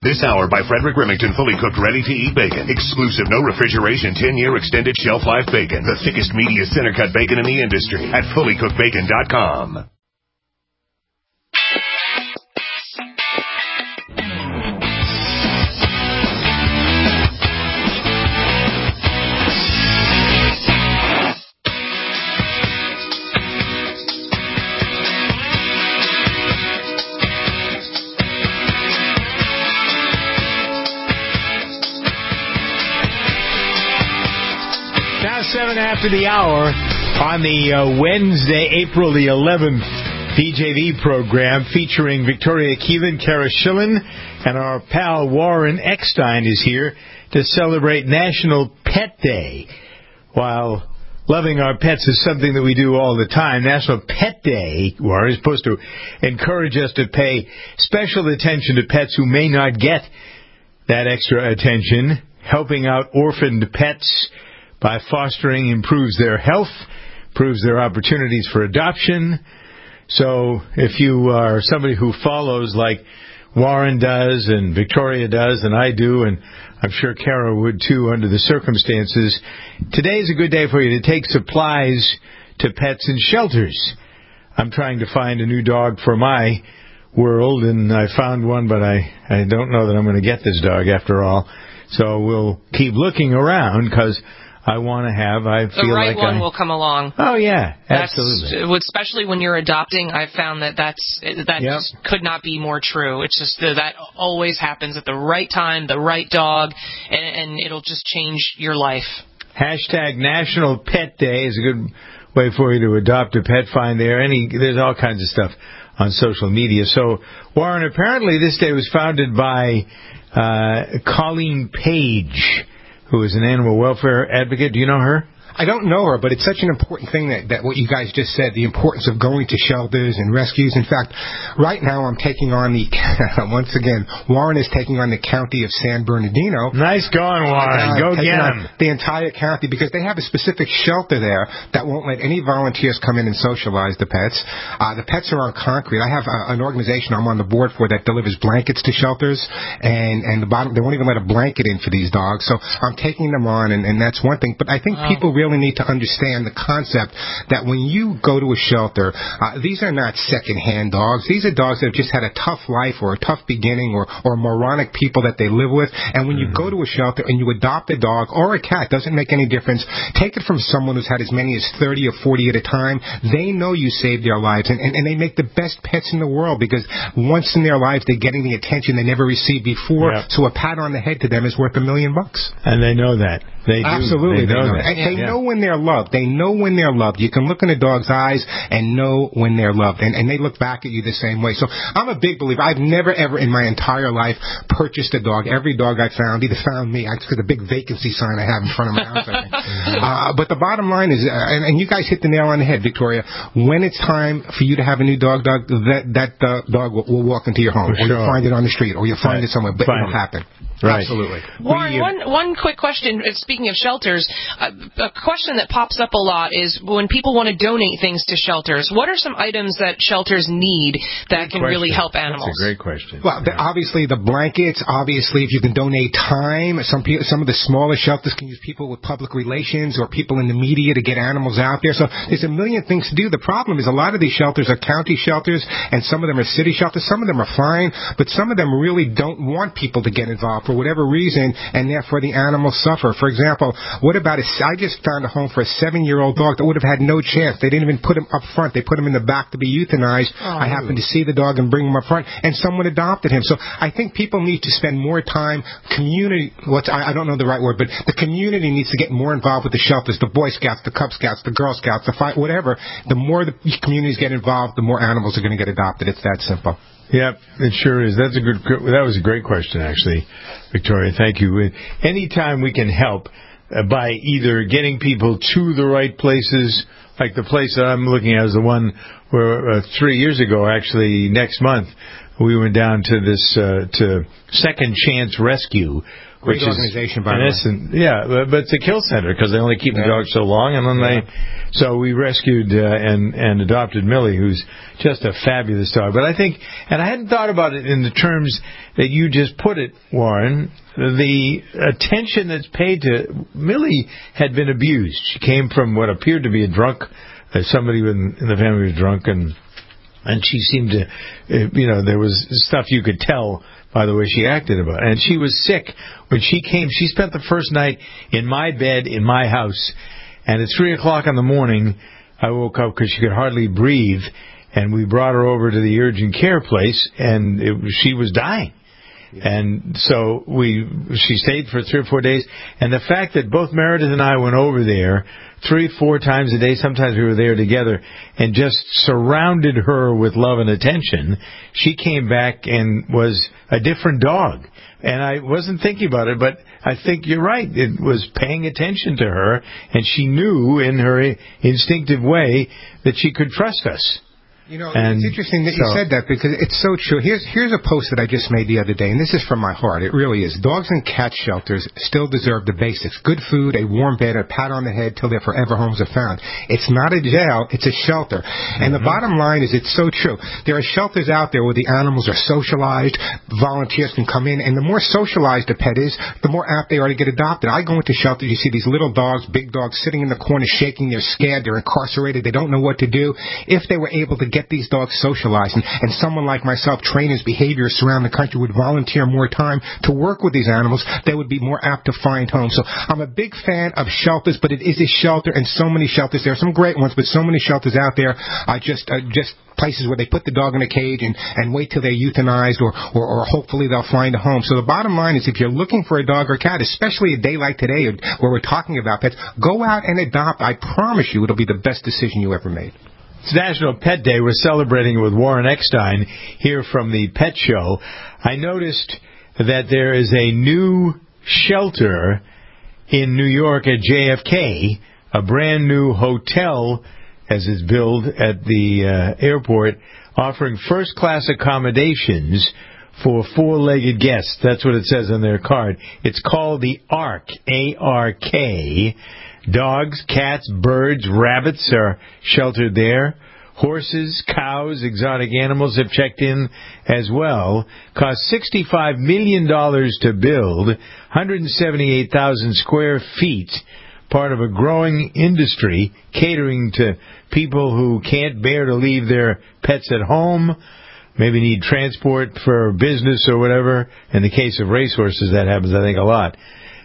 This hour by Frederick Remington, fully cooked, ready-to-eat bacon. Exclusive, no refrigeration, 10-year extended shelf life bacon. The thickest, meatiest, center-cut bacon in the industry at fullycookedbacon.com. Now 7 after the hour on the Wednesday, April the 11th, DJV program featuring Victoria Keelan, Kara Schillen, and our pal Warren Eckstein is here to celebrate National Pet Day. While loving our pets is something that we do all the time, National Pet Day, Warren, is supposed to encourage us to pay special attention to pets who may not get that extra attention. Helping out orphaned pets by fostering improves their health, improves their opportunities for adoption. So if you are somebody who follows like Warren does and Victoria does and I do, and I'm sure Kara would too under the circumstances, today is a good day for you to take supplies to pets and shelters. I'm trying to find a new dog for my world, and I found one, but I don't know that I'm going to get this dog after all. So we'll keep looking around because I want to have. I feel like the right one will come along. Oh yeah, absolutely. Especially when you're adopting, I've found that just could not be more true. It's just that always happens at the right time, the right dog, and it'll just change your life. Hashtag National Pet Day is a good way for you to adopt a pet. Find there's all kinds of stuff on social media. So Warren, apparently this day was founded by Colleen Page, who is an animal welfare advocate. Do you know her? I don't know her, but it's such an important thing that what you guys just said, the importance of going to shelters and rescues. In fact, right now I'm taking on once again, Warren is taking on the county of San Bernardino. Nice going, Warren. Go get him. The entire county, because they have a specific shelter there that won't let any volunteers come in and socialize the pets. The pets are on concrete. I have an organization I'm on the board for that delivers blankets to shelters, and they won't even let a blanket in for these dogs. So I'm taking them on, and that's one thing. But I think people really need to understand the concept that when you go to a shelter, these are not second-hand dogs. These are dogs that have just had a tough life or a tough beginning or moronic people that they live with. And when you go to a shelter and you adopt a dog or a cat, doesn't make any difference. Take it from someone who's had as many as 30 or 40 at a time. They know you saved their lives, and they make the best pets in the world because once in their lives they're getting the attention they never received before. Yep. So a pat on the head to them is worth $1 million. And they know that. They do. Absolutely. They know that. They know when they're loved. They know when they're loved. You can look in a dog's eyes and know when they're loved. And they look back at you the same way. So I'm a big believer. I've never, ever in my entire life purchased a dog. Every dog I found either found me. I took the big vacancy sign I have in front of my house, I think. But the bottom line is, and you guys hit the nail on the head, Victoria, when it's time for you to have a new dog, that dog will walk into your home. Or you'll find it on the street. Or you'll find it somewhere. But it'll happen. Right. Absolutely. Warren, one quick question. Speaking of shelters, a question that pops up a lot is when people want to donate things to shelters, what are some items that shelters need that can really help animals? That's a great question. Well, obviously the blankets. Obviously, if you can donate time. Some of the smaller shelters can use people with public relations or people in the media to get animals out there. So there's a million things to do. The problem is a lot of these shelters are county shelters, and some of them are city shelters. Some of them are fine, but some of them really don't want people to get involved for whatever reason, and therefore the animals suffer. For example, what about I just found a home for a 7-year-old dog that would have had no chance. They didn't even put him up front. They put him in the back to be euthanized. I happened to see the dog and bring him up front, and someone adopted him. So I think people need to spend more time. I don't know the right word, but the community needs to get more involved with the shelters, the Boy Scouts, the Cub Scouts, the Girl Scouts, whatever. The more the communities get involved, the more animals are going to get adopted. It's that simple. Yep, it sure is. That was a great question, actually, Victoria. Thank you. Anytime we can help by either getting people to the right places, like the place that I'm looking at is the one where 3 years ago, actually next month, we went down to this to Second Chance Rescue. Great organization, by the way. Yeah, but it's a kill center because they only keep the dogs so long, and then so we rescued and adopted Millie, who's just a fabulous dog. But I think, and I hadn't thought about it in the terms that you just put it, Warren, the attention that's paid to Millie had been abused. She came from what appeared to be a drunk, somebody in the family was drunk, and she seemed to, there was stuff you could tell by the way she acted about it. And she was sick when she came. She spent the first night in my bed in my house. And at 3 o'clock in the morning, I woke up because she could hardly breathe. And we brought her over to the urgent care place, and she was dying. Yeah. And so she stayed for 3 or 4 days. And the fact that both Meredith and I went over there 3-4 times a day, sometimes we were there together, and just surrounded her with love and attention, she came back and was a different dog. And I wasn't thinking about it, but I think you're right. It was paying attention to her, and she knew in her instinctive way that she could trust us. It's interesting that you said that because it's so true. Here's a post that I just made the other day, and this is from my heart. It really is. Dogs and cat shelters still deserve the basics. Good food, a warm bed, a pat on the head till their forever homes are found. It's not a jail, it's a shelter. And the bottom line is it's so true. There are shelters out there where the animals are socialized, volunteers can come in, and the more socialized a pet is, the more apt they are to get adopted. I go into shelters, you see these little dogs, big dogs, sitting in the corner shaking, they're scared, they're incarcerated, they don't know what to do. If they were able to get these dogs socialized, and someone like myself, trainers, behaviorists around the country would volunteer more time to work with these animals, they would be more apt to find home. So I'm a big fan of shelters, but it is a shelter, and so many shelters. There are some great ones, but so many shelters out there are just places where they put the dog in a cage and wait till they're euthanized, or hopefully they'll find a home. So the bottom line is, if you're looking for a dog or cat, especially a day like today where we're talking about pets, go out and adopt. I promise you it'll be the best decision you ever made. It's National Pet Day. We're celebrating with Warren Eckstein here from the Pet Show. I noticed that there is a new shelter in New York at JFK, a brand new hotel, as is billed at the airport, offering first-class accommodations for four-legged guests. That's what it says on their card. It's called the ARK, A-R-K. Dogs, cats, birds, rabbits are sheltered there. Horses, cows, exotic animals have checked in as well. Cost $65 million to build, 178,000 square feet, part of a growing industry catering to people who can't bear to leave their pets at home, maybe need transport for business or whatever. In the case of racehorses, that happens, I think, a lot.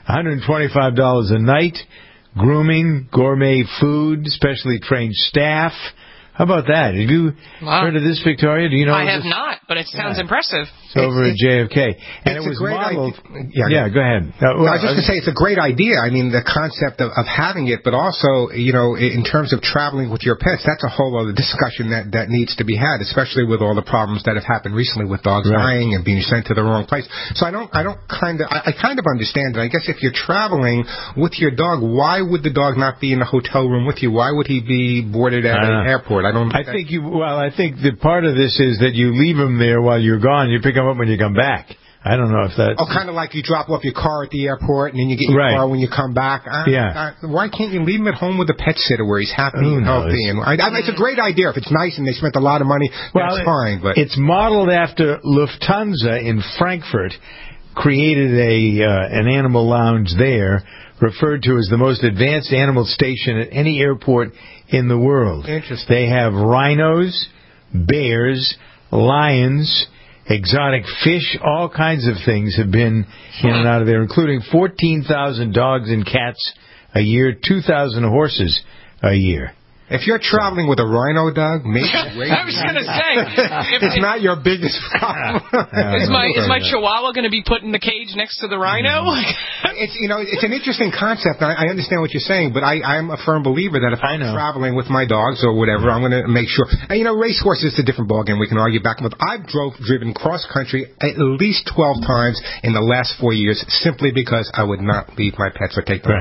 $125 a night. Grooming, gourmet food, specially trained staff. How about that? Have you heard of this, Victoria? Do you know? I have not, but it sounds impressive. It's over at JFK. And it was modeled. Yeah, go ahead. I was just going to say, it's a great idea. I mean, the concept of having it, but also, in terms of traveling with your pets, that's a whole other discussion that needs to be had, especially with all the problems that have happened recently with dogs dying and being sent to the wrong place. So I kind of understand it. I guess if you're traveling with your dog, why would the dog not be in the hotel room with you? Why would he be boarded at an airport? I think the part of this is that you leave them there while you're gone. You pick them up when you come back. I don't know if that's... Oh, kind of like you drop off your car at the airport and then you get your car when you come back. Why can't you leave him at home with a pet sitter where he's happy and healthy? It's a great idea. If it's nice and they spent a lot of money, that's fine. But it's modeled after Lufthansa in Frankfurt created an animal lounge there, referred to as the most advanced animal station at any airport in the world. Interesting. They have rhinos, bears, lions, exotic fish, all kinds of things have been in and out of there, including 14,000 dogs and cats a year, 2,000 horses a year. If you're traveling with a rhino dog, maybe I was going to say, it's not your biggest problem. Is my Chihuahua going to be put in the cage next to the rhino? It's an interesting concept. I understand what you're saying, but I'm a firm believer that if I'm traveling with my dogs or whatever, I'm going to make sure. And, racehorse is a different ballgame. We can argue back and forth. I've driven cross country at least 12 times in the last 4 years simply because I would not leave my pets or take them on a plane.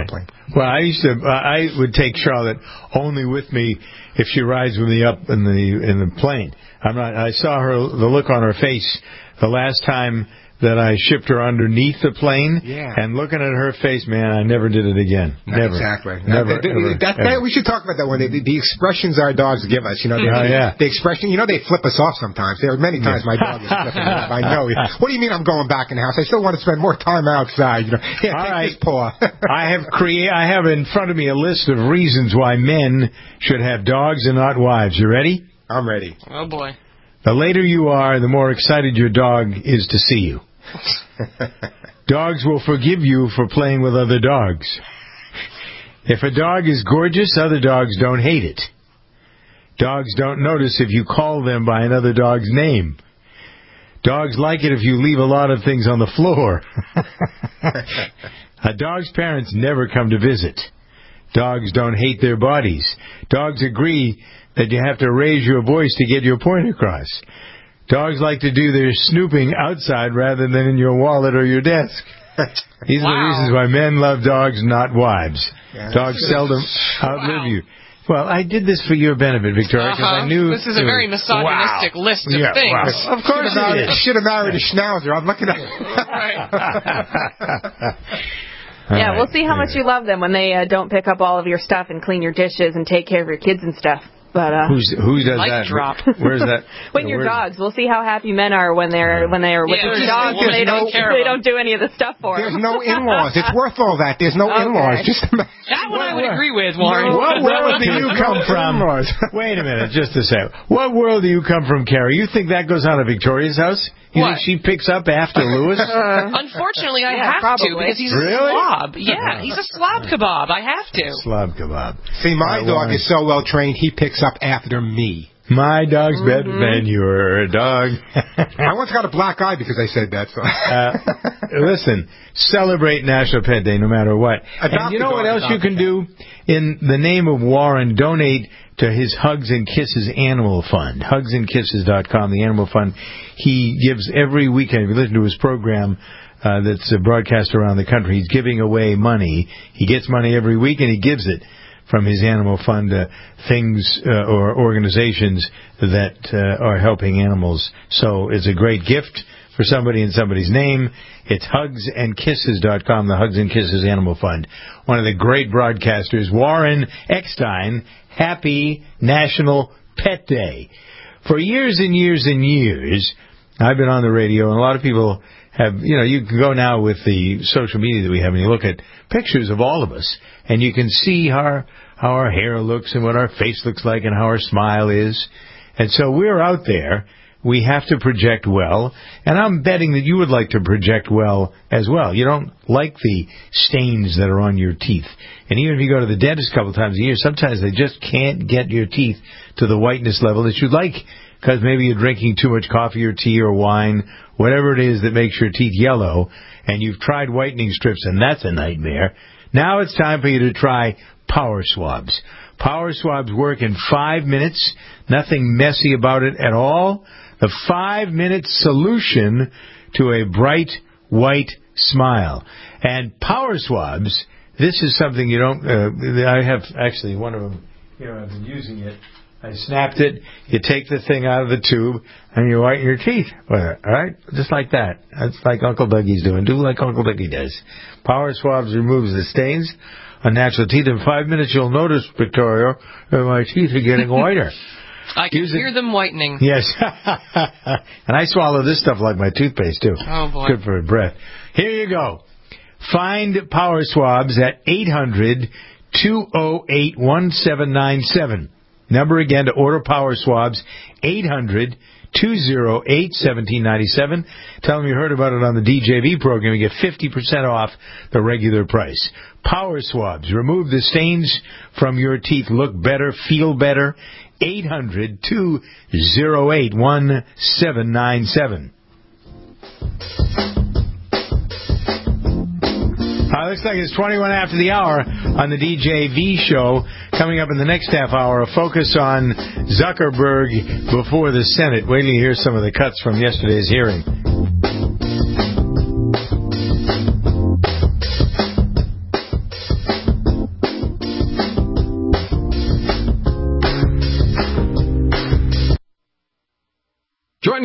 Well, I would take Charlotte only with me if she rides with me up in the plane. I saw the look on her face the last time that I shipped her underneath the plane, and looking at her face, man, I never did it again. Never. Exactly. Never. We should talk about that one. The expressions our dogs give us, the expression, they flip us off sometimes. There are many times my dog is flipping me off. I know. What do you mean I'm going back in the house? I still want to spend more time outside. Take this paw. I have in front of me a list of reasons why men should have dogs and not wives. You ready? I'm ready. Oh, boy. The later you are, the more excited your dog is to see you. Dogs will forgive you for playing with other dogs. If a dog is gorgeous, other dogs don't hate it. Dogs don't notice if you call them by another dog's name. Dogs like it if you leave a lot of things on the floor. A dog's parents never come to visit. Dogs don't hate their bodies. Dogs agree that you have to raise your voice to get your point across. Dogs like to do their snooping outside rather than in your wallet or your desk. These are the reasons why men love dogs, not wives. Dogs seldom outlive you. Well, I did this for your benefit, Victoria, because I knew... This is a very misogynistic list of things. Wow. Of course it is. Should have married a schnauzer. I'm looking at Yeah, we'll see how much you love them when they don't pick up all of your stuff and clean your dishes and take care of your kids and stuff. But who does that? Drop. Where's that? When your dogs. We'll see how happy men are when they're with their dogs and they don't do any of the stuff for them. There's no in-laws. It's worth all that. There's no in-laws. That one I would agree with, Warren. What world do you come from? Wait a minute, just a second. What world do you come from, Carrie? You think that goes on at Victoria's house? You think she picks up after Lewis? Unfortunately, I have to, because he's a slob. Yeah, he's a slob kebab. I have to. Slob kebab. See, my dog is so well trained, he picks up after me. My dog's better than your dog. I once got a black eye because I said that. So. Listen, celebrate National Pet Day no matter what. And you know what else you can do? In the name of Warren, donate to his Hugs and Kisses Animal Fund. HugsandKisses.com, the Animal Fund. He gives every weekend, if you listen to his program that's broadcast around the country, he's giving away money. He gets money every week and he gives it from his animal fund things or organizations that are helping animals. So it's a great gift for somebody in somebody's name. It's HugsandKisses.com, the Hugs and Kisses Animal Fund. One of the great broadcasters, Warren Eckstein. Happy National Pet Day. For years and years and years, I've been on the radio, and a lot of people have, you can go now with the social media that we have, and you look at pictures of all of us, and you can see how our hair looks and what our face looks like and how our smile is. And so we're out there. We have to project well, and I'm betting that you would like to project well as well. You don't like the stains that are on your teeth. And even if you go to the dentist a couple times a year, sometimes they just can't get your teeth to the whiteness level that you'd like, because maybe you're drinking too much coffee or tea or wine, whatever it is that makes your teeth yellow, and you've tried whitening strips, and that's a nightmare. Now it's time for you to try Power Swabs. Power Swabs work in 5 minutes, nothing messy about it at all. The 5-minute solution to a bright white smile. And Power Swabs, this is something you don't... I have actually one of them here. I've been using it. I snapped it. You take the thing out of the tube and you whiten your teeth with it. All right? Just like that. That's like Uncle Dougie's doing. Do like Uncle Dougie does. Power Swabs removes the stains on natural teeth. In 5 minutes, you'll notice, Victoria, that my teeth are getting whiter. I can hear them whitening. Yes. And I swallow this stuff like my toothpaste, too. Oh, boy. Good for the breath. Here you go. Find Power Swabs at 800-208-1797. Number again to order Power Swabs, 800-208-1797. Tell them you heard about it on the DJV program. You get 50% off the regular price. Power Swabs. Remove the stains from your teeth. Look better. Feel better. 800-208-1797. Looks like it's 21 after the hour on the DJV show. Coming up in the next half hour, a focus on Zuckerberg before the Senate. Wait till you hear some of the cuts from yesterday's hearing.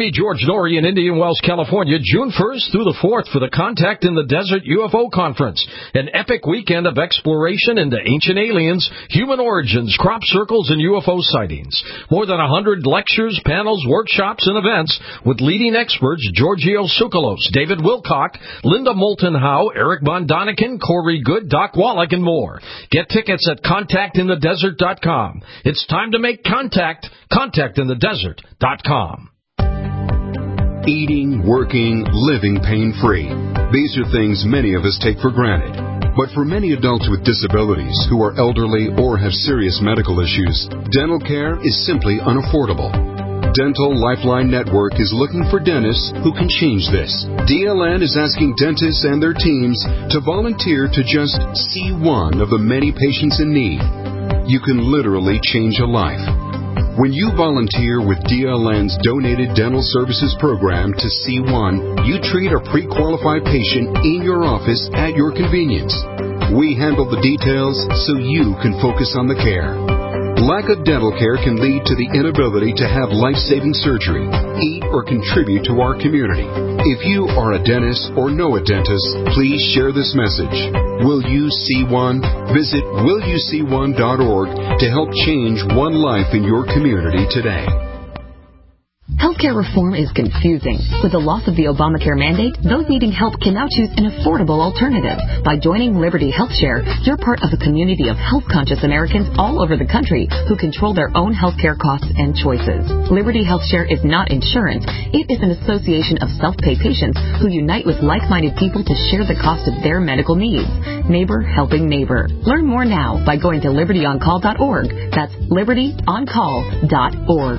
me, George Norrie, in Indian Wells, California, June 1st through the 4th for the Contact in the Desert UFO Conference, an epic weekend of exploration into ancient aliens, human origins, crop circles, and UFO sightings. More than 100 lectures, panels, workshops, and events with leading experts Giorgio Tsoukalos, David Wilcock, Linda Moulton Howe, Eric Von Daniken, Corey Good, Doc Wallach, and more. Get tickets at contactinthedesert.com. It's time to make contact. Contactinthedesert.com. Eating, working, living pain-free. These are things many of us take for granted. But for many adults with disabilities who are elderly or have serious medical issues, dental care is simply unaffordable. Dental Lifeline Network is looking for dentists who can change this. DLN is asking dentists and their teams to volunteer to just see one of the many patients in need. You can literally change a life. When you volunteer with DLN's Donated Dental Services Program to C1, you treat a pre-qualified patient in your office at your convenience. We handle the details so you can focus on the care. Lack of dental care can lead to the inability to have life-saving surgery, eat, or contribute to our community. If you are a dentist or know a dentist, please share this message. Will you see one? Visit willyouseeone.org to help change one life in your community today. Healthcare reform is confusing. With the loss of the Obamacare mandate, those needing help can now choose an affordable alternative. By joining Liberty HealthShare, you're part of a community of health-conscious Americans all over the country who control their own healthcare costs and choices. Liberty HealthShare is not insurance. It is an association of self-pay patients who unite with like-minded people to share the cost of their medical needs. Neighbor helping neighbor. Learn more now by going to libertyoncall.org. That's libertyoncall.org.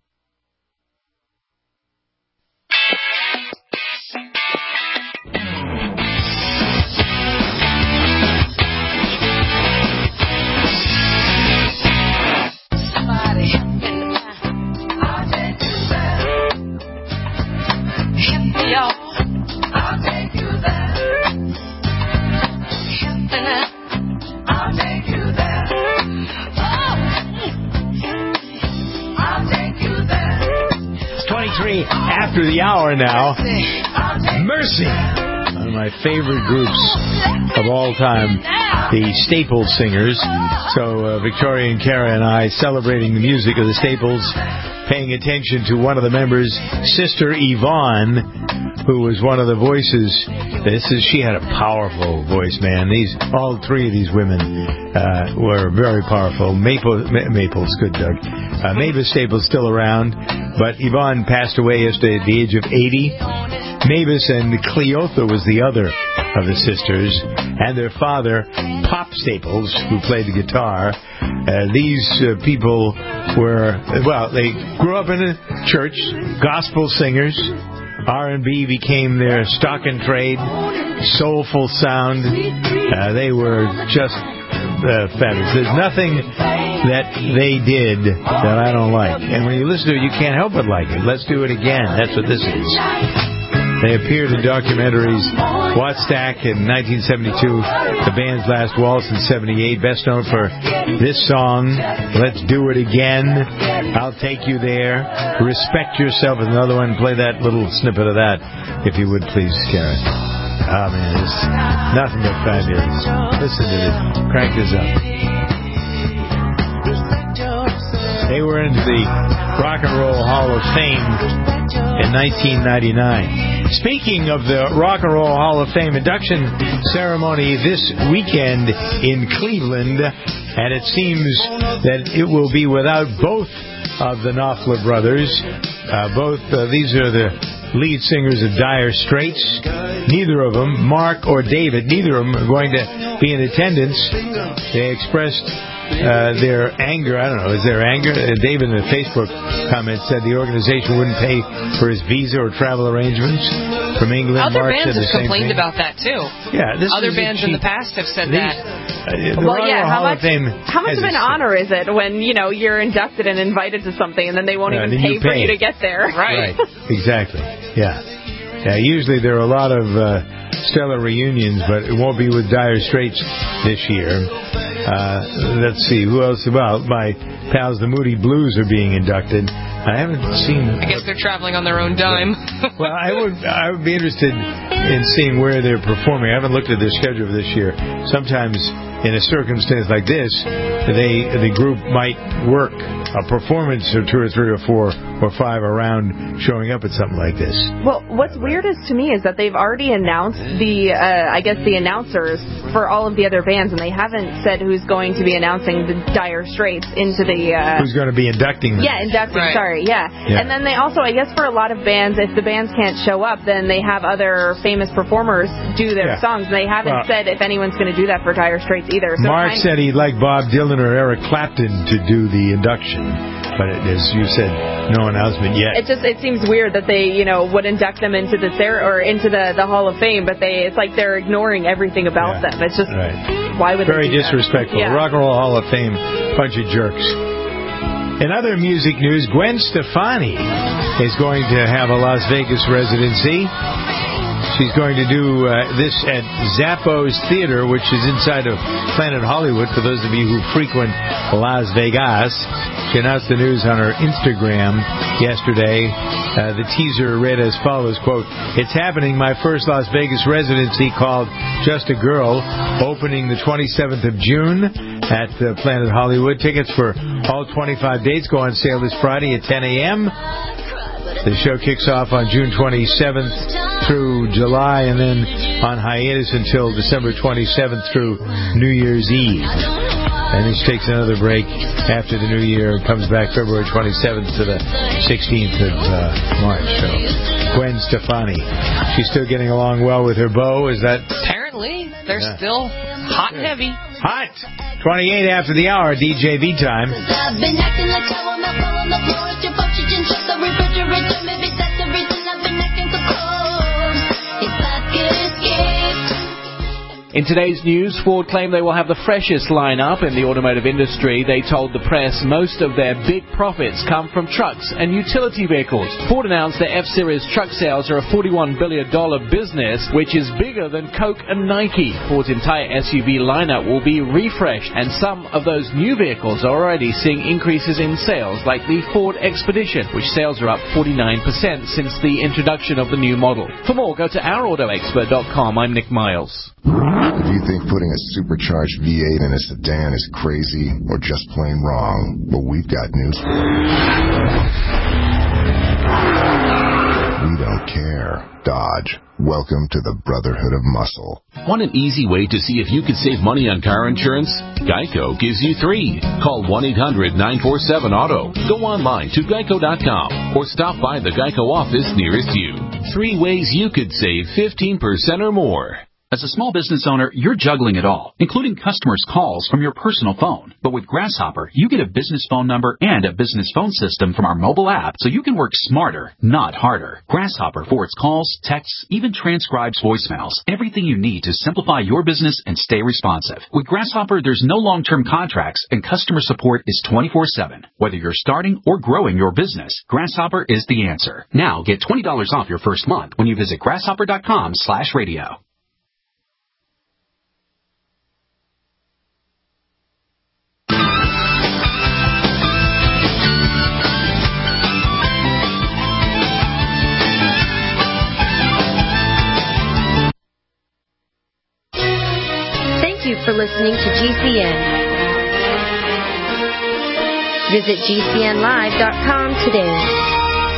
After the hour now, Mercy, one of my favorite groups of all time, the Staples Singers. So Victoria and Kara and I celebrating the music of the Staples, paying attention to one of the members, Sister Yvonne, who was one of the voices. She had a powerful voice, man. All three of these women were very powerful. Maple's good, Doug. Mavis Staples still around, but Yvonne passed away yesterday at the age of 80. Mavis and Cleotha was the other of the sisters, and their father, Pop Staples, who played the guitar. These people they grew up in a church, gospel singers. R&B became their stock and trade, soulful sound. They were just fabulous. There's nothing that they did that I don't like. And when you listen to it, you can't help but like it. Let's do it again. That's what this is. They appeared in documentaries Wattstack in 1972, The Band's Last Waltz in 78, best known for this song, Let's Do It Again, I'll Take You There, Respect Yourself is another one. Play that little snippet of that, if you would please, Karen. Oh, man, it's nothing but fabulous. Listen to this. Crank this up. They were into the Rock and Roll Hall of Fame in 1999. Speaking of the Rock and Roll Hall of Fame induction ceremony this weekend in Cleveland, and it seems that it will be without both of the Knopfler brothers. These are the lead singers of Dire Straits. Neither of them, Mark or David, neither of them are going to be in attendance. They expressed their anger. I don't know, is there anger? David in a Facebook comment said the organization wouldn't pay for his visa or travel arrangements from England. Other Mark bands have complained about that too. Yeah, other bands in the past have said that. How much of an honor is it when you're inducted and invited to something and then they won't even pay for you to get there? Right. Exactly. Yeah. Usually there are a lot of stellar reunions, but it won't be with Dire Straits this year. Let's see, who else? Well, my pals, the Moody Blues, are being inducted. I haven't seen. I guess they're traveling on their own dime. Well, I would be interested in seeing where they're performing. I haven't looked at their schedule this year. Sometimes in a circumstance like this, the group might work a performance or 2 or 3 or 4 or 5 around showing up at something like this. Well, what's weirdest to me is that they've already announced the announcers for all of the other bands, and they haven't said who's going to be announcing the Dire Straits into the... who's going to be inducting them. Yeah, inducting, right. Sorry, yeah. And then they also, I guess for a lot of bands, if the bands can't show up, then they have other famous performers do their songs. They haven't said if anyone's going to do that for Dire Straits either. So Mark said he'd like Bob Dylan or Eric Clapton to do the induction, but as you said, no announcement yet. It seems weird that they would induct them into the Hall of Fame, but it's like they're ignoring everything about them. It's just why would very they do disrespectful. That? Rock and Roll Hall of Fame, bunch of jerks. In other music news, Gwen Stefani is going to have a Las Vegas residency. She's going to do this at Zappos Theater, which is inside of Planet Hollywood, for those of you who frequent Las Vegas. She announced the news on her Instagram yesterday. The teaser read as follows, quote, "It's happening, my first Las Vegas residency called Just a Girl, opening the 27th of June at Planet Hollywood. Tickets for all 25 dates go on sale this Friday at 10 a.m. The show kicks off on June 27th through July, and then on hiatus until December 27th through New Year's Eve. And then she takes another break after the New Year and comes back February 27th to the 16th of March. So, Gwen Stefani. She's still getting along well with her beau, is that? Apparently. They're still hot and heavy. Hot! 28 after the hour, DJV time. In today's news, Ford claim they will have the freshest lineup in the automotive industry. They told the press most of their big profits come from trucks and utility vehicles. Ford announced their F-Series truck sales are a $41 billion business, which is bigger than Coke and Nike. Ford's entire SUV lineup will be refreshed, and some of those new vehicles are already seeing increases in sales, like the Ford Expedition, which sales are up 49% since the introduction of the new model. For more, go to ourautoexpert.com. I'm Nick Miles. If you think putting a supercharged V8 in a sedan is crazy or just plain wrong, well, we've got news for you. We don't care. Dodge. Welcome to the Brotherhood of Muscle. Want an easy way to see if you could save money on car insurance? Geico gives you 3. Call 1-800-947-AUTO. Go online to geico.com or stop by the Geico office nearest you. 3 ways you could save 15% or more. As a small business owner, you're juggling it all, including customers' calls from your personal phone. But with Grasshopper, you get a business phone number and a business phone system from our mobile app, so you can work smarter, not harder. Grasshopper forwards calls, texts, even transcribes voicemails. Everything you need to simplify your business and stay responsive. With Grasshopper, there's no long-term contracts, and customer support is 24/7. Whether you're starting or growing your business, Grasshopper is the answer. Now, get $20 off your first month when you visit grasshopper.com/radio. Thank you for listening to GCN. Visit GCNlive.com today.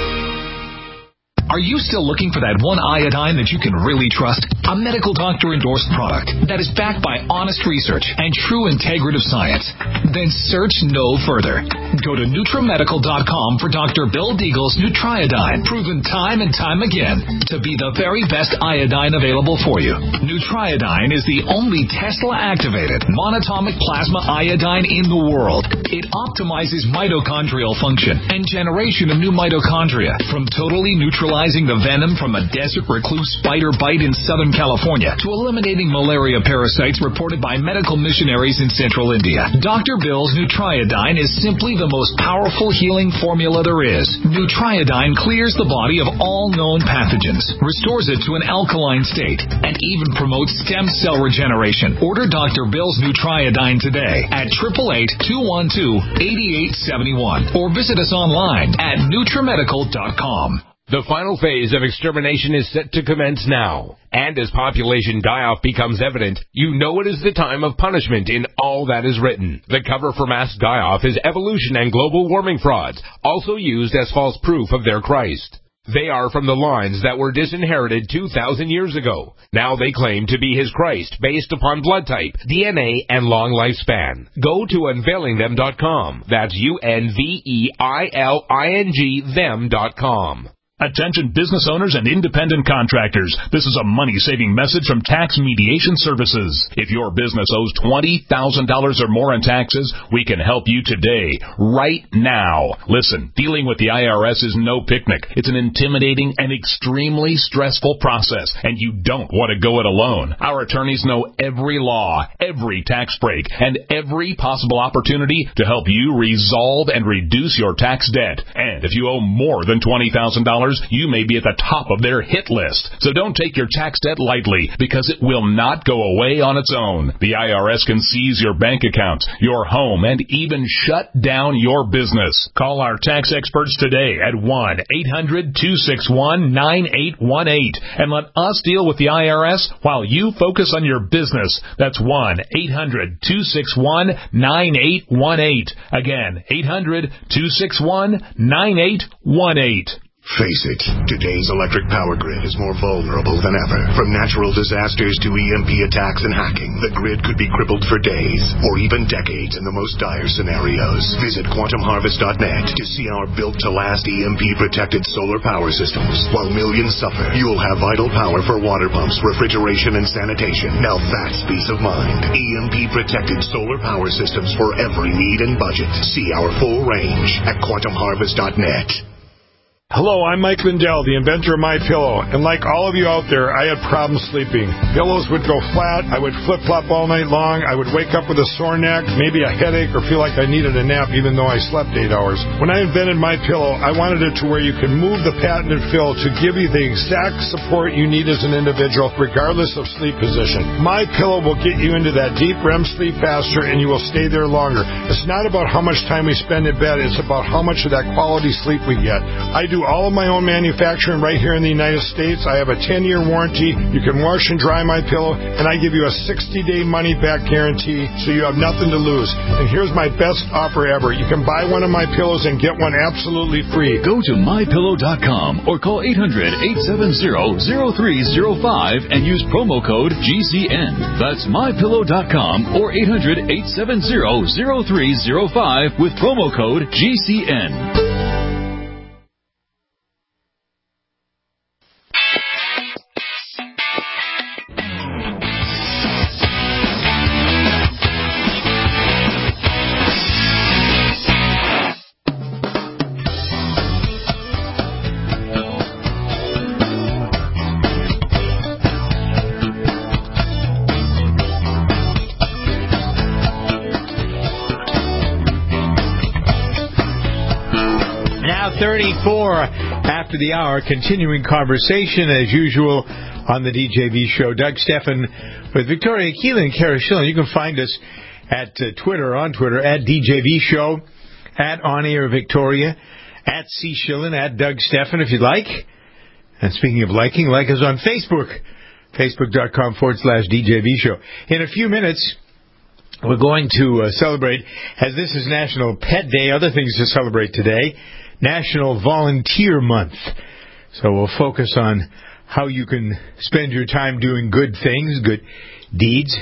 Are you still looking for that one iodine that you can really trust? A medical doctor-endorsed product that is backed by honest research and true integrative science? Then search no further. Go to NutriMedical.com for Dr. Bill Deagle's Nutriodine, proven time and time again to be the very best iodine available for you. Nutriodine is the only Tesla-activated monatomic plasma iodine in the world. It optimizes mitochondrial function and generation of new mitochondria from totally neutralized neutralizing the venom from a desert recluse spider bite in Southern California to eliminating malaria parasites reported by medical missionaries in Central India. Dr. Bill's Nutriodine is simply the most powerful healing formula there is. Nutriodine clears the body of all known pathogens, restores it to an alkaline state, and even promotes stem cell regeneration. Order Dr. Bill's Nutriodine today at 888-212-8871 or visit us online at NutriMedical.com. The final phase of extermination is set to commence now. And as population die-off becomes evident, you know it is the time of punishment in all that is written. The cover for mass die-off is evolution and global warming frauds, also used as false proof of their Christ. They are from the lines that were disinherited 2,000 years ago. Now they claim to be his Christ based upon blood type, DNA, and long lifespan. Go to unveilingthem.com. That's UNVEILING them.com. Attention business owners and independent contractors. This is a money-saving message from Tax Mediation Services. If your business owes $20,000 or more in taxes, we can help you today, right now. Listen, dealing with the IRS is no picnic. It's an intimidating and extremely stressful process, and you don't want to go it alone. Our attorneys know every law, every tax break, and every possible opportunity to help you resolve and reduce your tax debt. And if you owe more than $20,000, you may be at the top of their hit list. So don't take your tax debt lightly, because it will not go away on its own. The IRS can seize your bank accounts, your home, and even shut down your business. Call our tax experts today at 1-800-261-9818 and let us deal with the IRS while you focus on your business. That's 1-800-261-9818. Again, 800-261-9818. Face it, today's electric power grid is more vulnerable than ever. From natural disasters to EMP attacks and hacking, the grid could be crippled for days or even decades in the most dire scenarios. Visit quantumharvest.net to see our built-to-last EMP-protected solar power systems. While millions suffer, you'll have vital power for water pumps, refrigeration, and sanitation. Now that's peace of mind. EMP-protected solar power systems for every need and budget. See our full range at quantumharvest.net. Hello, I'm Mike Lindell, the inventor of MyPillow, and like all of you out there, I had problems sleeping. Pillows would go flat, I would flip-flop all night long, I would wake up with a sore neck, maybe a headache, or feel like I needed a nap even though I slept 8 hours. When I invented MyPillow, I wanted it to where you could move the patented fill to give you the exact support you need as an individual, regardless of sleep position. MyPillow will get you into that deep REM sleep faster, and you will stay there longer. It's not about how much time we spend in bed, it's about how much of that quality sleep we get. I do all of my own manufacturing right here in the United States. I have a 10-year warranty. You can wash and dry my pillow, and I give you a 60-day money-back guarantee, so you have nothing to lose. And here's my best offer ever. You can buy one of my pillows and get one absolutely free. Go to mypillow.com or call 800-870-0305 and use promo code GCN. That's mypillow.com or 800-870-0305 with promo code GCN. After the hour, continuing conversation as usual on the DJV show. Doug Steffen with Victoria Keelan and Kara Schillen. You can find us at on Twitter at DJV show, at On Air Victoria, at C Schillen, at Doug Steffen if you'd like. And speaking of liking, like us on Facebook, facebook.com/DJV show. In a few minutes, we're going to celebrate, as this is National Pet Day, other things to celebrate today, National Volunteer Month. So we'll focus on how you can spend your time doing good things, good deeds.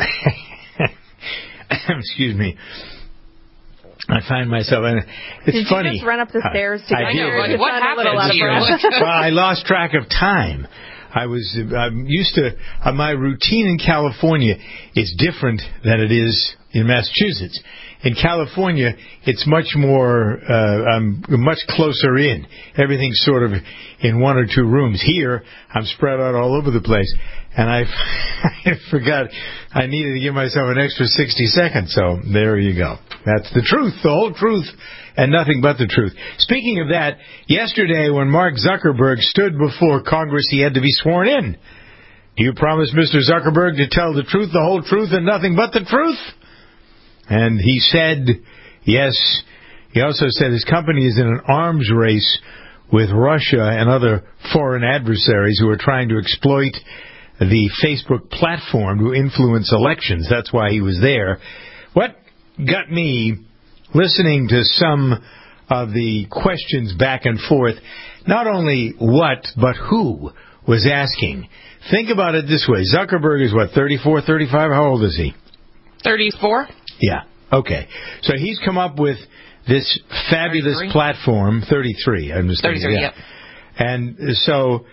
Excuse me. I find myself, and it's funny. Did you just run up the stairs to I get here? did. What happened to you? Well, I lost track of time. I'm used to my routine in California is different than it is in Massachusetts. In California, it's much more, much closer in. Everything's sort of in one or two rooms. Here, I'm spread out all over the place. And I forgot I needed to give myself an extra 60 seconds. So there you go. That's the truth, the whole truth, and nothing but the truth. Speaking of that, yesterday when Mark Zuckerberg stood before Congress, he had to be sworn in. Do you promise, Mr. Zuckerberg, to tell the truth, the whole truth, and nothing but the truth? And he said, yes. He also said his company is in an arms race with Russia and other foreign adversaries who are trying to exploit the Facebook platform to influence elections. That's why he was there. What got me listening to some of the questions back and forth, not only what, but who was asking. Think about it this way. Zuckerberg is, 34, 35? How old is he? 34. Yeah, okay. So he's come up with this fabulous 33? Platform. 33, I'm just 33, yeah. And so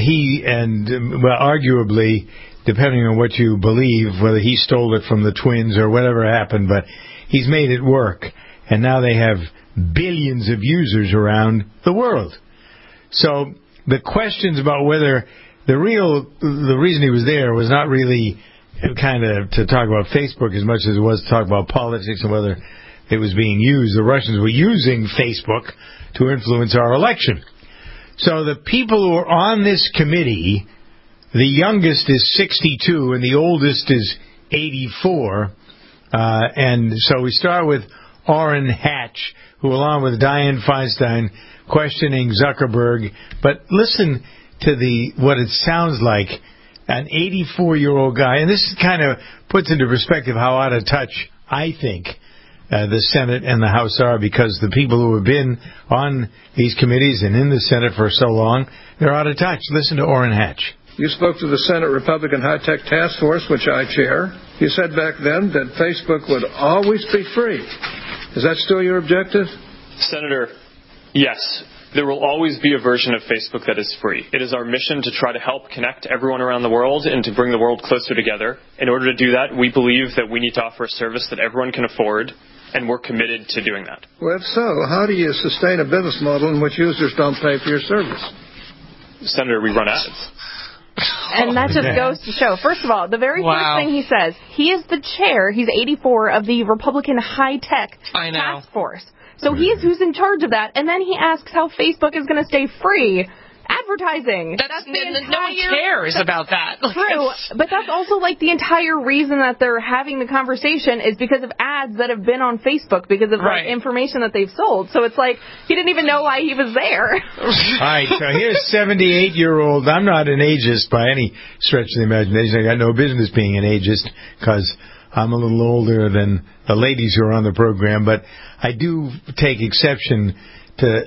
arguably, depending on what you believe, whether he stole it from the twins or whatever happened, but he's made it work. And now they have billions of users around the world. So the questions about whether the reason he was there was not really kind of to talk about Facebook as much as it was to talk about politics and whether it was being used. The Russians were using Facebook to influence our election. So the people who are on this committee, the youngest is 62 and the oldest is 84. And so we start with Orrin Hatch, who along with Dianne Feinstein questioning Zuckerberg. But listen to what it sounds like. An 84-year-old guy, and this kind of puts into perspective how out of touch I think the Senate and the House are, because the people who have been on these committees and in the Senate for so long, they're out of touch. Listen to Orrin Hatch. You spoke to the Senate Republican High-Tech Task Force, which I chair. You said back then that Facebook would always be free. Is that still your objective? Senator, yes. There will always be a version of Facebook that is free. It is our mission to try to help connect everyone around the world and to bring the world closer together. In order to do that, we believe that we need to offer a service that everyone can afford, and we're committed to doing that. Well, if so, how do you sustain a business model in which users don't pay for your service? Senator, we run ads. And that just goes to show, first of all, the very first thing he says, he is the chair, he's 84, of the Republican High-Tech Task Force. So he is who's in charge of that, and then he asks how Facebook is going to stay free. Advertising. That's the entire, no one cares about that. True, but that's also like the entire reason that they're having the conversation is because of ads that have been on Facebook, because of like information that they've sold. So it's like he didn't even know why he was there. All right, so here's 78-year-old. I'm not an ageist by any stretch of the imagination. I got no business being an ageist because I'm a little older than the ladies who are on the program, but I do take exception to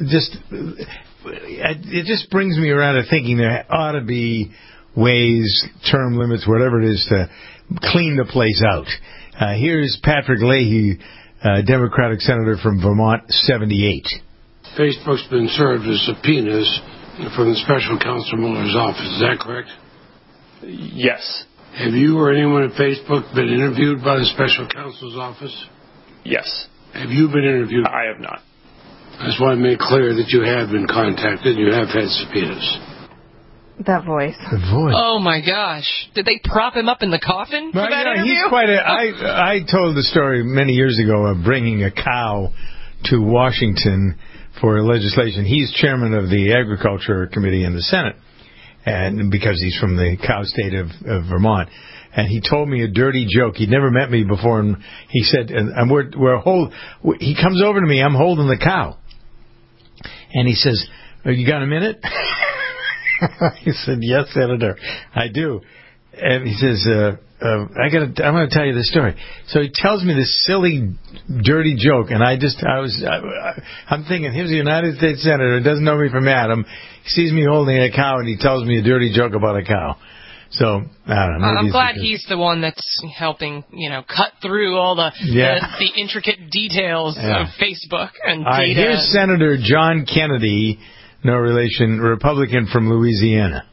it just brings me around to thinking there ought to be ways, term limits, whatever it is, to clean the place out. Here's Patrick Leahy, Democratic Senator from Vermont, 78. Facebook's been served with subpoenas from the Special Counsel Mueller's office. Is that correct? Yes. Have you or anyone at Facebook been interviewed by the Special Counsel's office? Yes. Have you been interviewed? I have not. I just want to make clear that you have been contacted and you have had subpoenas. That voice. The voice. Oh, my gosh. Did they prop him up in the coffin for that interview? He's quite I told the story many years ago of bringing a cow to Washington for legislation. He's chairman of the Agriculture Committee in the Senate, and because he's from the cow state of Vermont. And he told me a dirty joke. He'd never met me before, and he said, he comes over to me, I'm holding the cow. And he says, you got a minute? I said, yes, Senator, I do. And he says, I'm going to tell you this story. So he tells me this silly, dirty joke, and I'm thinking, here's a United States Senator, doesn't know me from Adam. He sees me holding a cow, and he tells me a dirty joke about a cow. So, I don't know. I'm glad he's the one that's helping, cut through all the intricate details of Facebook and data. Here's Senator John Kennedy, no relation, Republican from Louisiana.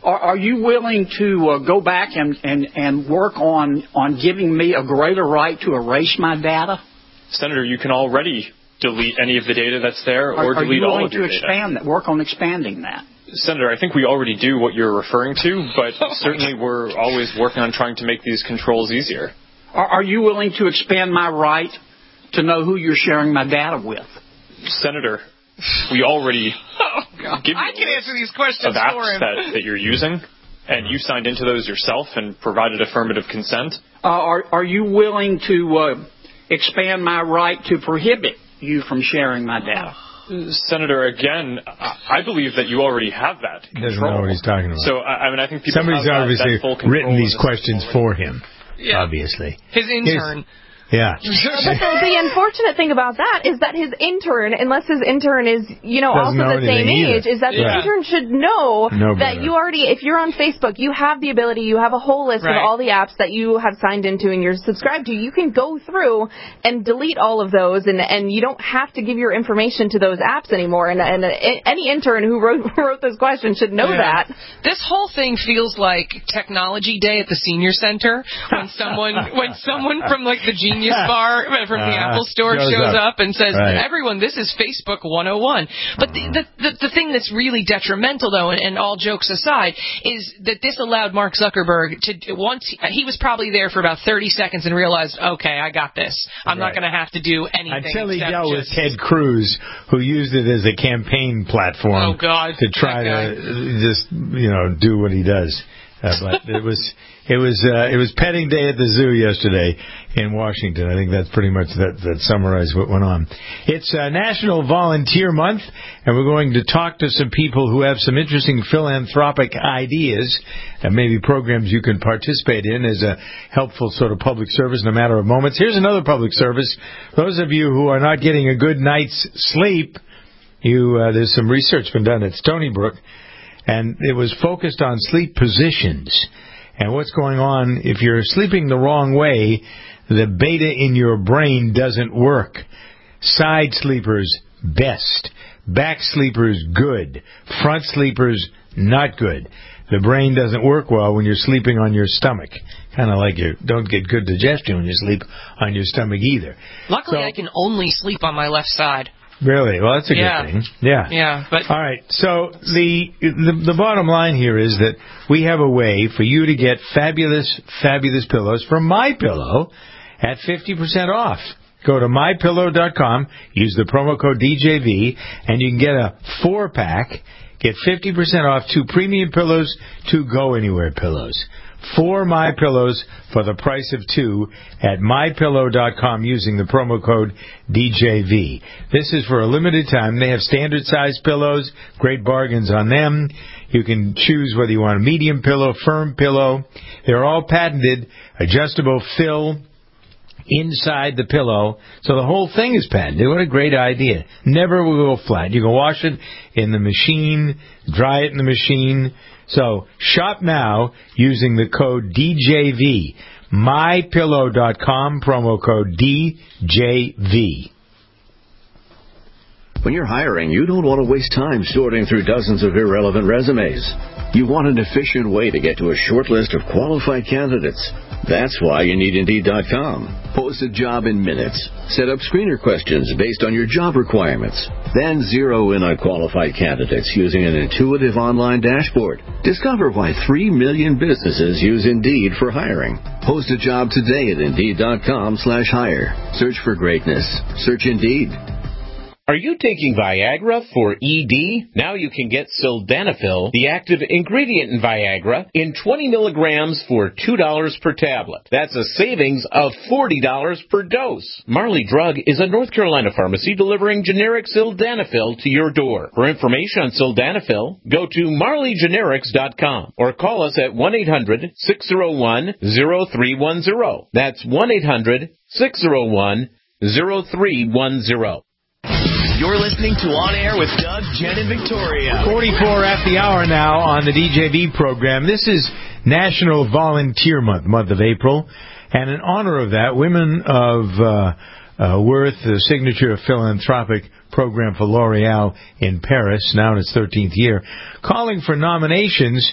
Are you willing to go back and work on giving me a greater right to erase my data? Senator, you can already delete any of the data that's there or delete all of your data. Are you willing to expand that, work on expanding that? Senator, I think we already do what you're referring to, but certainly we're always working on trying to make these controls easier. Are you willing to expand my right to know who you're sharing my data with? Senator, we already give you I can answer these questions of apps for him. that you're using, and you signed into those yourself and provided affirmative consent. Are you willing to expand my right to prohibit you from sharing my data? Senator, again, I believe that you already have that control. He doesn't know what he's talking about. So, I mean, I think people somebody's have obviously that full control written these questions for him. Yeah. Obviously, his intern. Yeah. But the unfortunate thing about that is that his intern, unless his intern is, also the same age, is that the intern should know that you already, if you're on Facebook, you have the ability, you have a whole list of all the apps that you have signed into and you're subscribed to. You can go through and delete all of those, and you don't have to give your information to those apps anymore. And any intern who wrote this question should know that. This whole thing feels like Technology Day at the Senior Center when someone from like the Genius Bar from the Apple Store shows up and says, everyone, this is Facebook 101. But the thing that's really detrimental, though, and all jokes aside, is that this allowed Mark Zuckerberg to, once he was probably there for about 30 seconds and realized, okay, I got this. I'm not going to have to do anything. Until he dealt with Ted Cruz, who used it as a campaign platform to try to just, do what he does. But it was petting day at the zoo yesterday in Washington. I think that's pretty much that summarized what went on. It's National Volunteer Month, and we're going to talk to some people who have some interesting philanthropic ideas and maybe programs you can participate in as a helpful sort of public service in a matter of moments. Here's another public service. Those of you who are not getting a good night's sleep, there's some research been done at Stony Brook, and it was focused on sleep positions and what's going on. If you're sleeping the wrong way, the beta in your brain doesn't work. Side sleepers, best. Back sleepers, good. Front sleepers, not good. The brain doesn't work well when you're sleeping on your stomach. Kind of like you don't get good digestion when you sleep on your stomach either. Luckily, I can only sleep on my left side. Really? Well, that's a good thing. Yeah. Yeah. But all right. So the bottom line here is that we have a way for you to get fabulous pillows from MyPillow at 50% off. Go to MyPillow.com, use the promo code DJV, and you can get a 4-pack, get 50% off 2 premium pillows, 2 Go Anywhere pillows. 4 MyPillows for the price of 2 at MyPillow.com using the promo code DJV. This is for a limited time. They have standard size pillows, great bargains on them. You can choose whether you want a medium pillow, firm pillow. They're all patented, adjustable fill inside the pillow. So the whole thing is patented. What a great idea. Never will go flat. You can wash it in the machine, dry it in the machine. So shop now using the code DJV. MyPillow.com, promo code DJV. When you're hiring, you don't want to waste time sorting through dozens of irrelevant resumes. You want an efficient way to get to a short list of qualified candidates. That's why you need Indeed.com. Post a job in minutes. Set up screener questions based on your job requirements. Then zero in on qualified candidates using an intuitive online dashboard. Discover why 3 million businesses use Indeed for hiring. Post a job today at Indeed.com/hire. Search for greatness. Search Indeed. Are you taking Viagra for ED? Now you can get Sildenafil, the active ingredient in Viagra, in 20 milligrams for $2 per tablet. That's a savings of $40 per dose. Marley Drug is a North Carolina pharmacy delivering generic Sildenafil to your door. For information on Sildenafil, go to marleygenerics.com or call us at 1-800-601-0310. That's 1-800-601-0310. You're listening to On Air with Doug, Jen, and Victoria. 44 at the hour now on the DJV program. This is National Volunteer Month of April. And in honor of that, Women of Worth, the signature philanthropic program for L'Oreal in Paris, now in its 13th year, calling for nominations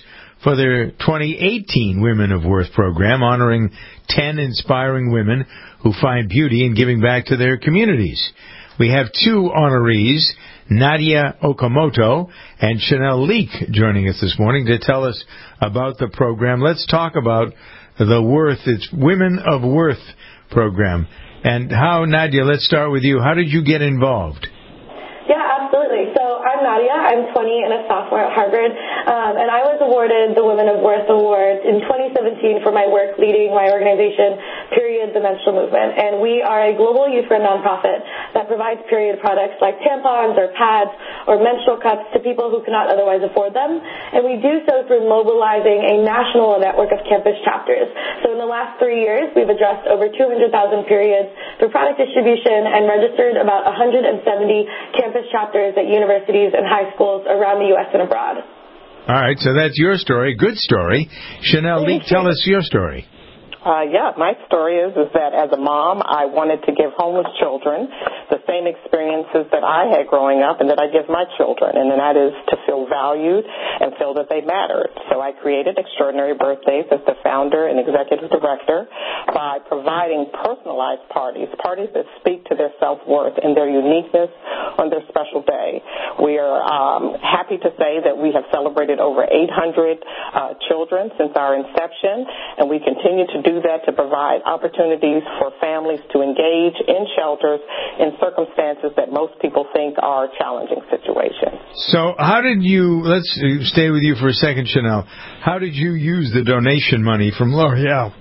for their 2018 Women of Worth program, honoring 10 inspiring women who find beauty in giving back to their communities. We have 2 honorees, Nadia Okamoto and Chanel Leak, joining us this morning to tell us about the program. Let's talk about the Worth. It's Women of Worth program. And how, Nadia, let's start with you. How did you get involved? Yeah, absolutely. So I'm Nadia. I'm 20 and a sophomore at Harvard. And I was awarded the Women of Worth Award in 2017 for my work leading my organization, Period, the Menstrual Movement. And we are a global youth-run nonprofit that provides period products like tampons or pads or menstrual cups to people who cannot otherwise afford them. And we do so through mobilizing a national network of campus chapters. So in the last 3 years, we've addressed over 200,000 periods through product distribution and registered about 170 campus chapters at universities and high schools around the U.S. and abroad. All right, so that's your story. Good story. Chanel Leak, tell us your story. My story is that as a mom, I wanted to give homeless children the same experiences that I had growing up and that I give my children, and that is to feel valued and feel that they mattered. So I created Extraordinary Birthdays as the founder and executive director by providing personalized parties that speak to their self-worth and their uniqueness on their special day. We are happy to say that we have celebrated over 800 children since our inception, and we continue to do that to provide opportunities for families to engage in shelters in circumstances that most people think are challenging situations. So how did you, let's stay with you for a second, Chanel. How did you use the donation money from L'Oreal?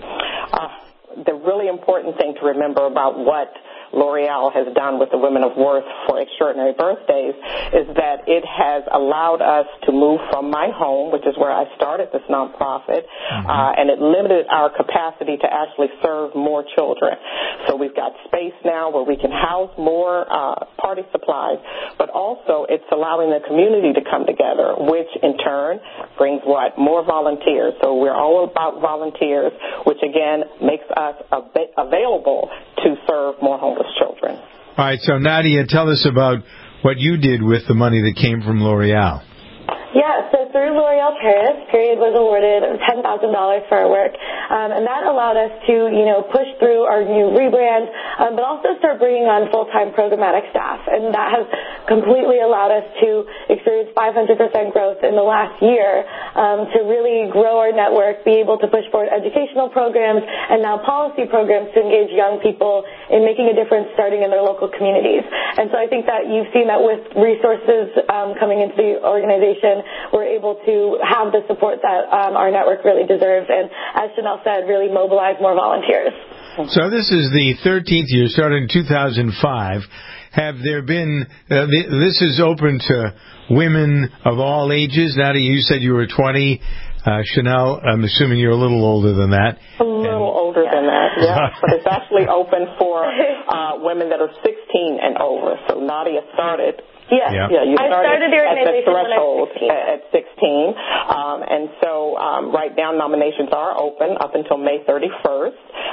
The really important thing to remember about what L'Oreal has done with the Women of Worth for Extraordinary Birthdays is that it has allowed us to move from my home, which is where I started this nonprofit, and it limited our capacity to actually serve more children. So we've got space now where we can house more party supplies, but also it's allowing the community to come together, which in turn brings what? More volunteers. So we're all about volunteers, which again makes us available to serve more homeless children. All right, so Nadia, tell us about what you did with the money that came from L'Oreal. Yeah, so through L'Oreal Paris, Period was awarded $10,000 for our work, and that allowed us to, push through our new rebrand, but also start bringing on full-time programmatic staff, and that has completely allowed us to experience 500% growth in the last year to really grow our network, be able to push forward educational programs and now policy programs to engage young people in making a difference starting in their local communities. And so I think that you've seen that with resources coming into the organization, we're able to have the support that our network really deserves, and as Chanel said, really mobilize more volunteers. So this is the 13th year, started in 2005. Have there been, this is open to women of all ages? Nadia, you said you were 20. Chanel, I'm assuming you're a little older than that. A little older than that, yeah. But it's actually open for women that are 16 and over. So Nadia started... Yeah, you started at the threshold at 16. And so right now nominations are open up until May 31st.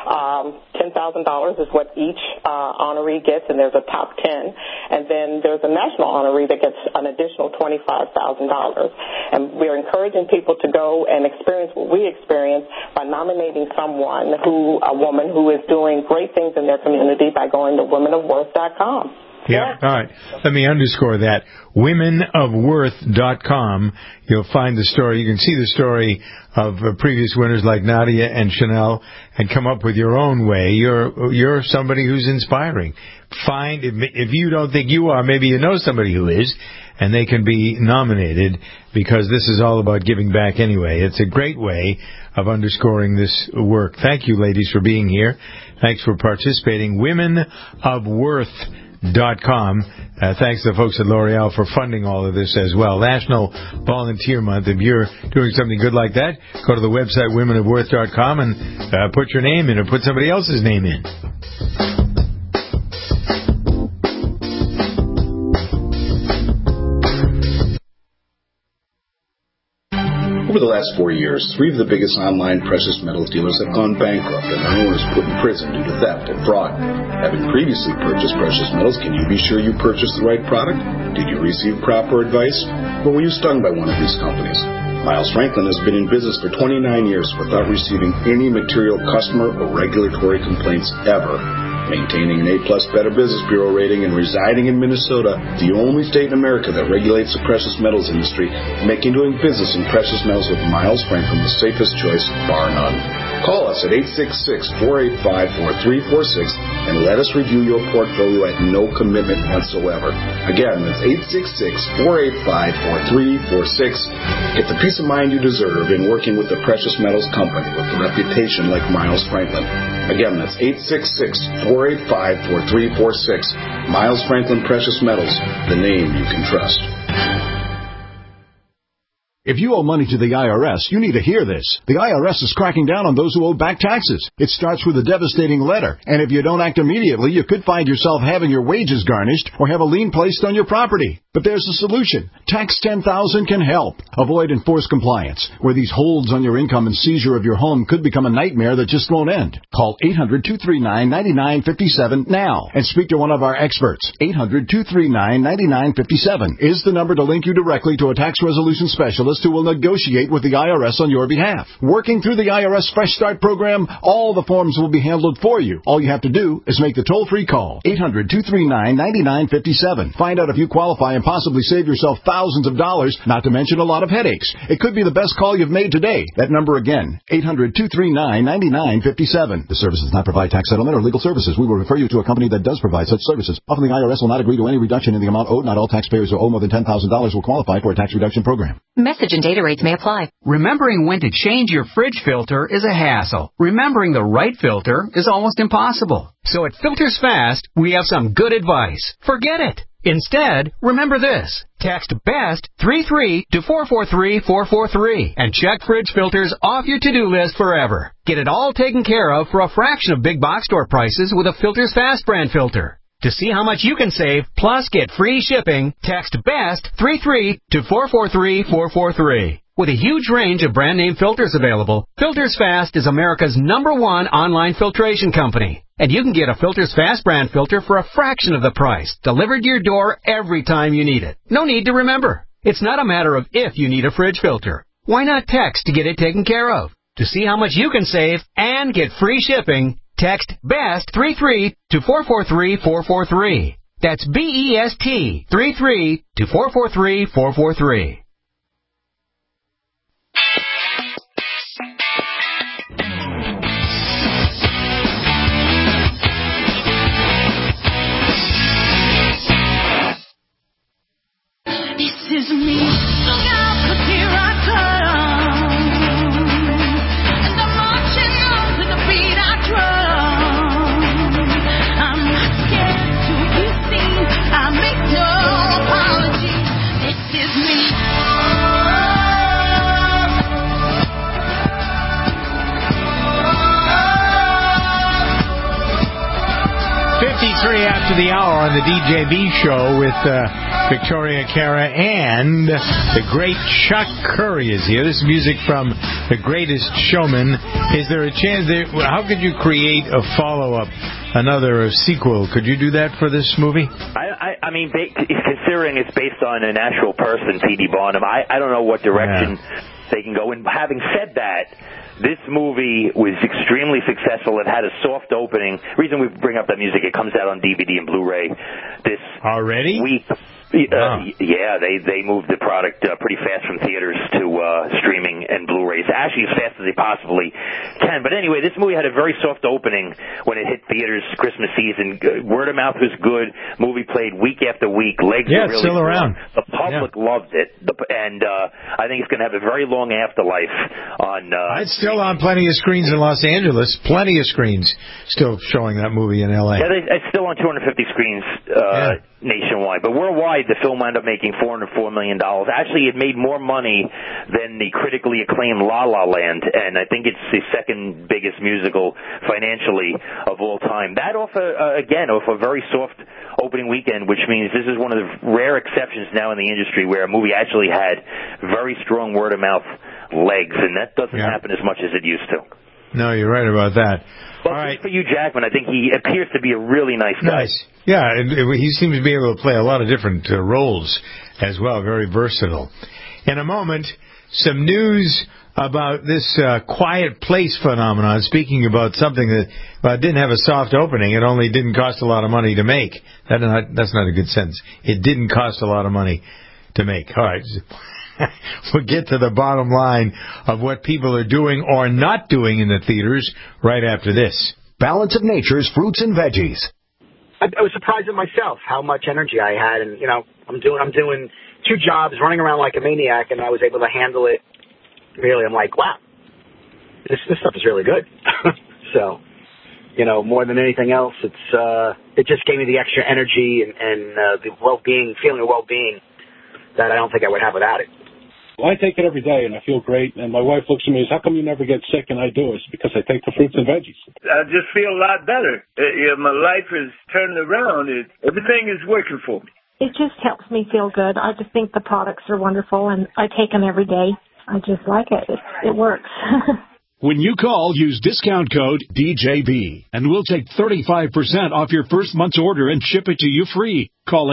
$10,000 is what each honoree gets, and there's a top 10. And then there's a national honoree that gets an additional $25,000. And we're encouraging people to go and experience what we experience by nominating someone a woman who is doing great things in their community by going to womenofworth.com. Yeah, all right. Let me underscore that. Womenofworth.com. You'll find the story. You can see the story of previous winners like Nadia and Chanel and come up with your own way. You're somebody who's inspiring. If you don't think you are, maybe you know somebody who is, and they can be nominated because this is all about giving back anyway. It's a great way of underscoring this work. Thank you, ladies, for being here. Thanks for participating. Womenofworth.com. Thanks to the folks at L'Oreal for funding all of this as well. National Volunteer Month. If you're doing something good like that, go to the website womenofworth.com and put your name in or put somebody else's name in. Over the last 4 years, 3 of the biggest online precious metals dealers have gone bankrupt and their owners put in prison due to theft and fraud. Having previously purchased precious metals, can you be sure you purchased the right product? Did you receive proper advice? Or were you stung by one of these companies? Miles Franklin has been in business for 29 years without receiving any material customer or regulatory complaints ever. Maintaining an A-plus Better Business Bureau rating and residing in Minnesota, the only state in America that regulates the precious metals industry, making doing business in precious metals with Miles Franklin the safest choice, bar none. Call us at 866-485-4346 and let us review your portfolio at no commitment whatsoever. Again, that's 866-485-4346. Get the peace of mind you deserve in working with the precious metals company with a reputation like Miles Franklin. Again, that's 866-485-4346. Miles Franklin Precious Metals, the name you can trust. If you owe money to the IRS, you need to hear this. The IRS is cracking down on those who owe back taxes. It starts with a devastating letter, and if you don't act immediately, you could find yourself having your wages garnished or have a lien placed on your property. But there's a solution. Tax 10,000 can help. Avoid enforced compliance, where these holds on your income and seizure of your home could become a nightmare that just won't end. Call 800-239-9957 now and speak to one of our experts. 800-239-9957 is the number to link you directly to a tax resolution specialist who will negotiate with the IRS on your behalf. Working through the IRS Fresh Start program, all the forms will be handled for you. All you have to do is make the toll-free call. 800-239-9957. Find out if you qualify and possibly save yourself thousands of dollars, not to mention a lot of headaches. It could be the best call you've made today. That number again, 800-239-9957. The service does not provide tax settlement or legal services. We will refer you to a company that does provide such services. Often the IRS will not agree to any reduction in the amount owed. Not all taxpayers who owe more than $10,000 will qualify for a tax reduction program. Message and data rates may apply. Remembering when to change your fridge filter is a hassle. Remembering the right filter is almost impossible. So at Filters Fast, we have some good advice. Forget it. Instead, remember this. Text BEST 33 to 443-443 and check fridge filters off your to-do list forever. Get it all taken care of for a fraction of big box store prices with a Filters Fast brand filter. To see how much you can save, plus get free shipping, text BEST 33 to 443-443. With a huge range of brand name filters available, Filters Fast is America's #1 online filtration company. And you can get a Filters Fast brand filter for a fraction of the price, delivered to your door every time you need it. No need to remember. It's not a matter of if you need a fridge filter. Why not text to get it taken care of? To see how much you can save and get free shipping, text BEST 33 to 443-443. That's BEST 33 to 443-443. This is me. Look out, 'cause here I come. And I'm marching on to the beat I drum. I'm not scared to be seen. I make no apology. This is me. 53 after the hour on the DJB show with Victoria Cara and the great Chuck Curry is here. This is music from The Greatest Showman. Is there a chance how could you create a follow-up, another sequel? Could you do that for this movie? I mean, considering it's based on an actual person, P.D. Barnum, I don't know what direction they can go in. Having said that, this movie was extremely successful. It had a soft opening. Reason we bring up that music, it comes out on DVD and Blu-ray this week. Yeah, they moved the product pretty fast from theaters to streaming and Blu-rays. Actually, as fast as they possibly can. But anyway, this movie had a very soft opening when it hit theaters Christmas season. Word of mouth was good. Movie played week after week. Legs were really still around. The public loved it, and I think it's going to have a very long afterlife on. It's still on plenty of screens in Los Angeles. Plenty of screens still showing that movie in L.A. Yeah, it's still on 250 screens nationwide, but worldwide the film wound up making $404 million. Actually, it made more money than the critically acclaimed La La Land, and I think it's the second biggest musical financially of all time. That off a very soft opening weekend, which means this is one of the rare exceptions now in the industry where a movie actually had very strong word-of-mouth legs, and that doesn't happen as much as it used to. No, you're right about that. Well, good for Hugh Jackman. I think he appears to be a really nice guy. Nice. Yeah, and he seems to be able to play a lot of different roles as well, very versatile. In a moment, some news about this quiet place phenomenon, speaking about something that didn't have a soft opening. It only didn't cost a lot of money to make. That's not a good sentence. It didn't cost a lot of money to make. All right. We'll get to the bottom line of what people are doing or not doing in the theaters right after this. Balance of Nature's fruits and veggies. I was surprised at myself how much energy I had, and I'm doing 2 jobs, running around like a maniac, and I was able to handle it. Really, I'm like, wow, this stuff is really good. So, more than anything else, it just gave me the extra energy and the feeling of well-being that I don't think I would have without it. Well, I take it every day, and I feel great. And my wife looks at me and says, how come you never get sick? And I do. It's because I take the fruits and veggies. I just feel a lot better. My life is turned around. Everything is working for me. It just helps me feel good. I just think the products are wonderful, and I take them every day. I just like it. It works. When you call, use discount code DJB, and we'll take 35% off your first month's order and ship it to you free. Call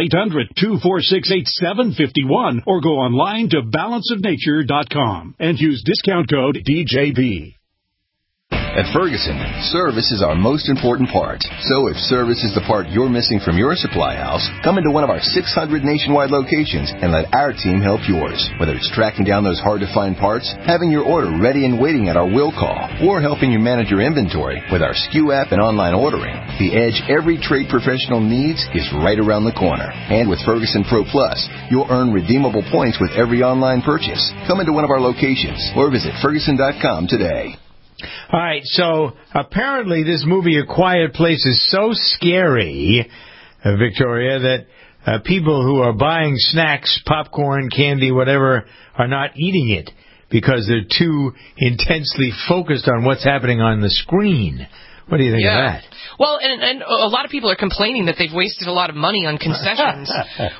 800-246-8751 or go online to balanceofnature.com and use discount code DJB. At Ferguson, service is our most important part. So if service is the part you're missing from your supply house, come into one of our 600 nationwide locations and let our team help yours. Whether it's tracking down those hard-to-find parts, having your order ready and waiting at our will call, or helping you manage your inventory with our SKU app and online ordering, the edge every trade professional needs is right around the corner. And with Ferguson Pro Plus, you'll earn redeemable points with every online purchase. Come into one of our locations or visit Ferguson.com today. All right, so apparently this movie, A Quiet Place, is so scary, Victoria, that people who are buying snacks, popcorn, candy, whatever, are not eating it because they're too intensely focused on what's happening on the screen. What do you think of that? Well, and a lot of people are complaining that they've wasted a lot of money on concessions.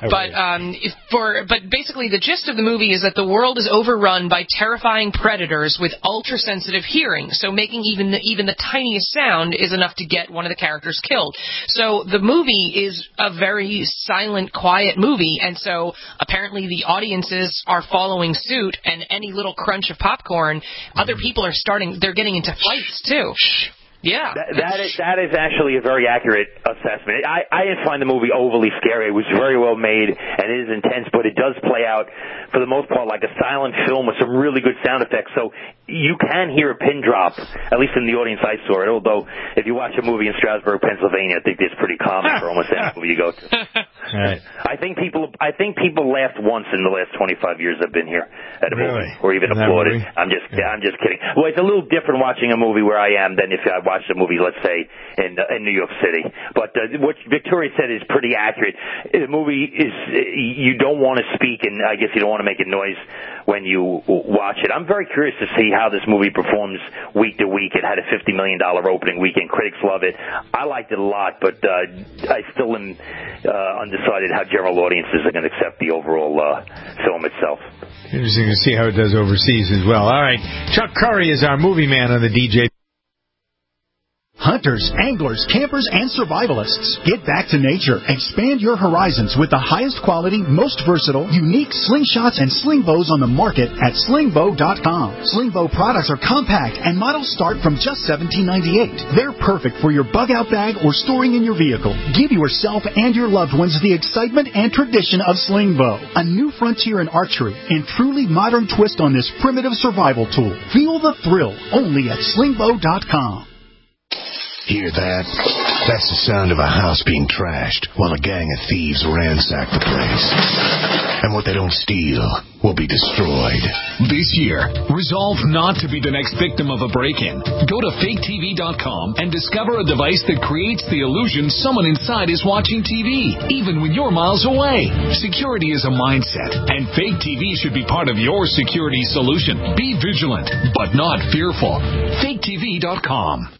But basically the gist of the movie is that the world is overrun by terrifying predators with ultra-sensitive hearing. So making even the tiniest sound is enough to get one of the characters killed. So the movie is a very silent, quiet movie, and so apparently the audiences are following suit, and any little crunch of popcorn, other people they're getting into fights too. Yeah. That is actually a very accurate assessment. I didn't find the movie overly scary. It was very well made, and it is intense, but it does play out, for the most part, like a silent film with some really good sound effects. So you can hear a pin drop, at least in the audience I saw it, although if you watch a movie in Strasburg, Pennsylvania, I think it's pretty common for almost any movie you go to. Right. I think people laughed once in the last 25 years I've been here at a movie, or even applauded. I'm just kidding. Well, it's a little different watching a movie where I am than if I watched a movie, let's say, in New York City. But what Victoria said is pretty accurate. The movie is, you don't want to speak, and I guess you don't want to make a noise when you watch it. I'm very curious to see how this movie performs week to week. It had a $50 million opening weekend. Critics love it. I liked it a lot, but I still am undecided how general audiences are going to accept the overall film itself. Interesting to see how it does overseas as well. All right, Chuck Curry is our movie man on the DJ. Hunters, anglers, campers, and survivalists. Get back to nature. Expand your horizons with the highest quality, most versatile, unique slingshots and sling bows on the market at slingbow.com. Slingbow products are compact and models start from just $17.98. They're perfect for your bug-out bag or storing in your vehicle. Give yourself and your loved ones the excitement and tradition of Slingbow, a new frontier in archery and truly modern twist on this primitive survival tool. Feel the thrill only at slingbow.com. Hear that? That's the sound of a house being trashed while a gang of thieves ransack the place. And what they don't steal will be destroyed. This year, resolve not to be the next victim of a break-in. Go to faketv.com and discover a device that creates the illusion someone inside is watching TV, even when you're miles away. Security is a mindset, and Fake TV should be part of your security solution. Be vigilant, but not fearful. faketv.com.